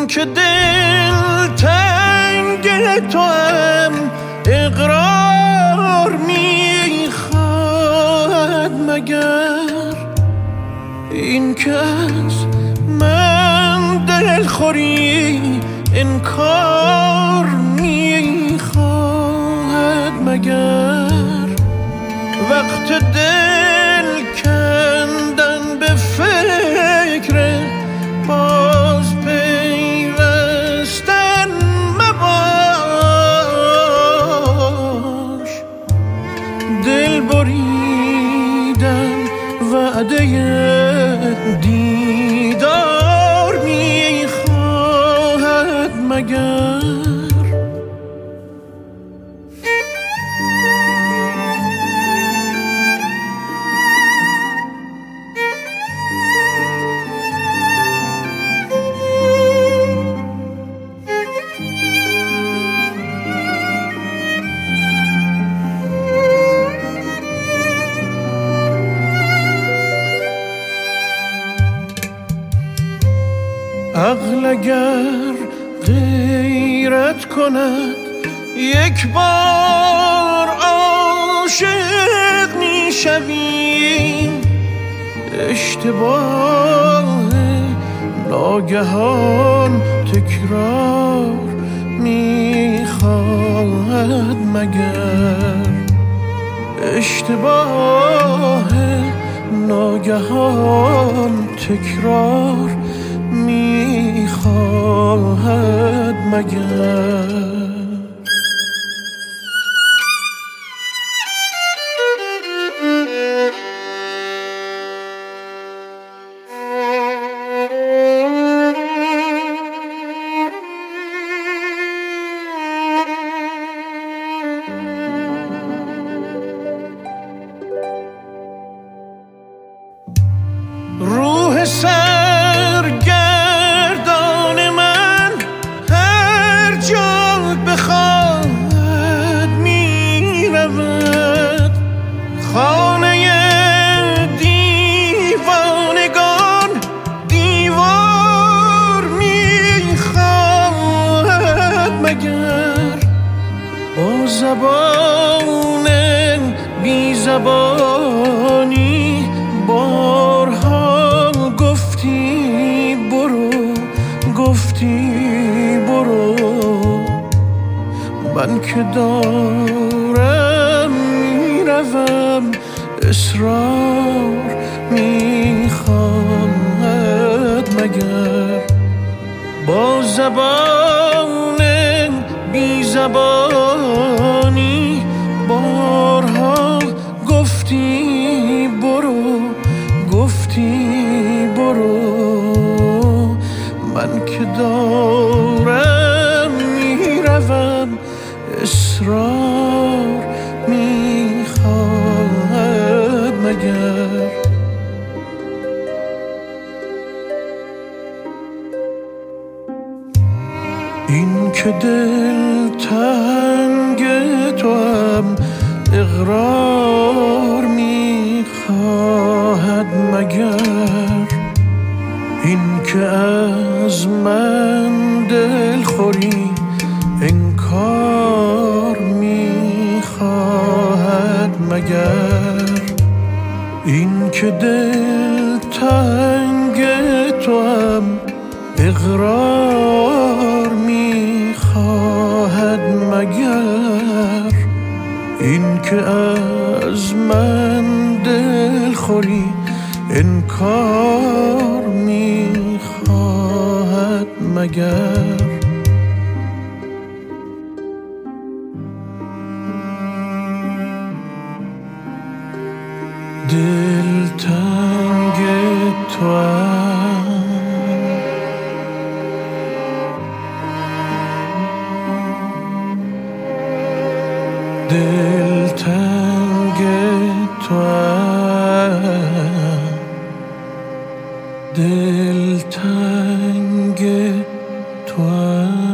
که دل تنگ تو هم اقرار میخواد مگر این که از من دلخوری انکار میخواد مگر وقت دل کندن به فکر باز پیوستن مباش دل بریدن وعده دیدار میخواهد مگر عقل اگر غیرت کند یک بار عاشق میشویم اشتباه ناگهان تکرار میخواهد مگر اشتباه ناگهان تکرار میخواهد مگر روح سرگردان من هر جا بخواهد میرود خانه دیوانگان دیوار میخواهد مگر با زبان بی زبانی بارها گفتی برو من که دارم میروم اصرار میخواهد مگر با زبان بی زبانی بارها گفتی برو من که دارم میروم اصرار میخواهد مگر این که دل تنگ تو هم اقرار میخواهد مگر این که از من دلخوری انکار میخواهد مگر این که دل تنگ تو هم اقرار میخواهد مگر این که از من دلخوری انکار میخواهد مگر دل تنگ توام دل تنگ توام دل تنگ توام